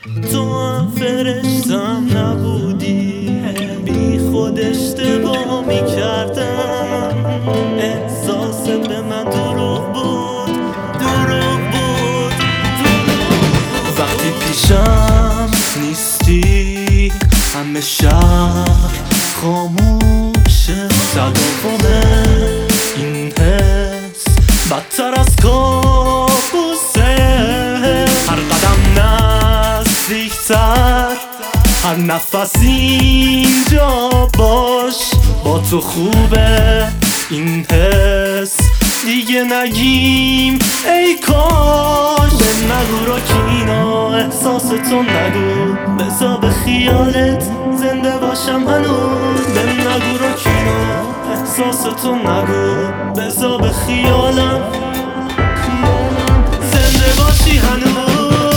تو هم فرشتم نبودی، بی خود اشتباه میکردم. احساس به من دروغ بود، دروغ بود، دروغ بود. وقتی پیشم نیستی همه شهر خاموشه. تداوم این حس بدتر از کابوسه. هر قدم نزدیکتر، هر نفس اینجا باش. با تو خوبه این حس، دیگه نگیم ای کاش. به نگو راکینا احساس تو نگو، بذار به خیالت زنده باشم هنوز. به نگو راکینا احساس تو نگو، بذار به خیالم زنده باشی هنوز.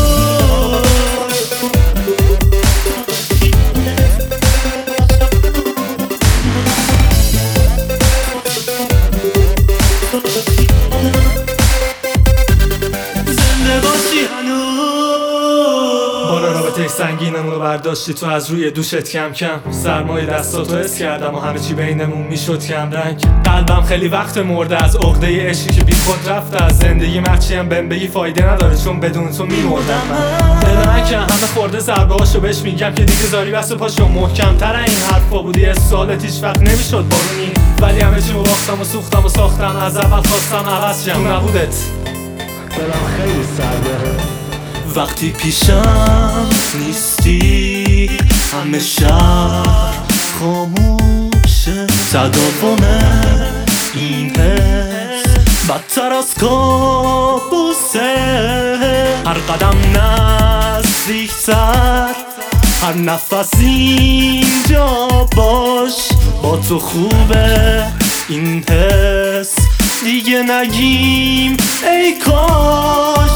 بالا رابطه سنگینمونو برداشتی تو از روی دوشت کم کم. سرمایه دستاتو حس کردم و همه چی بینمون میشد کم رنگ. قلبم خیلی وقت مرده از عقده عشقی که بی خود رفته از زندگی. مرچی هم بهم بگی فایده نداره چون بدون تو میمردم من. دلم که همه خورده ضربه هاشو بهش میگم که دیگه زاری بس پاشو محکم تر این حرفا بودی. از سالت هیچ وقت نمیشد بارونی، ولی همه چیمو باختم و سوختم و ساختم. از اول خواستم عوض شم، نبودت دلم خیلی سرده. وقتی پیشم نیستی همه شهر خاموشه. تداوم این حس بدتر از کابوسه. هر قدم نزدیکتر، هر نفس اینجا باش. با تو خوبه این حس، دیگه نگیم ای کاش.